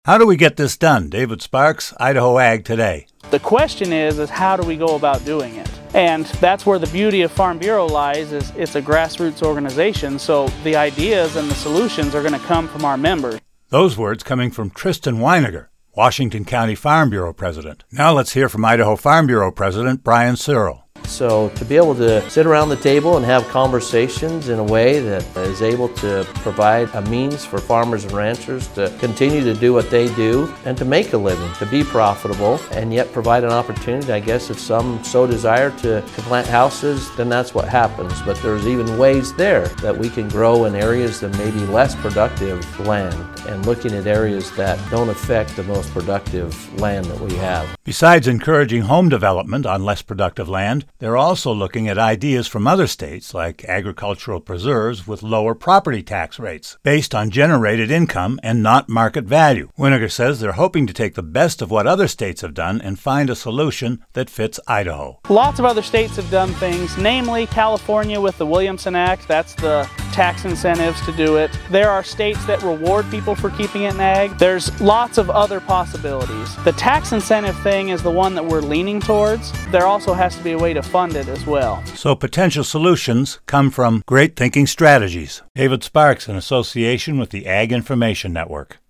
How do we get this done? David Sparks, Idaho Ag Today. The question is how do we go about doing it? And that's where the beauty of Farm Bureau lies, is it's a grassroots organization, so the ideas and the solutions are going to come from our members. Those words coming from Tristan Weiniger, Washington County Farm Bureau President. Now let's hear from Idaho Farm Bureau President Brian Searle. So to be able to sit around the table and have conversations in a way that is able to provide a means for farmers and ranchers to continue to do what they do and to make a living, to be profitable, and yet provide an opportunity, I guess, if some so desire to plant houses, then that's what happens. But there's even ways there that we can grow in areas that may be less productive land, and looking at areas that don't affect the most productive land that we have. Besides encouraging home development on less productive land, they're also looking at ideas from other states like agricultural preserves with lower property tax rates based on generated income and not market value. Weiniger says they're hoping to take the best of what other states have done and find a solution that fits Idaho. Lots of other states have done things, namely California with the Williamson Act. That's the tax incentives to do it. There are states that reward people for keeping it in ag. There's lots of other possibilities. The tax incentive thing is the one that we're leaning towards. There also has to be a way to fund it as well. So potential solutions come from Great Thinking Strategies. David Sparks in association with the Ag Information Network.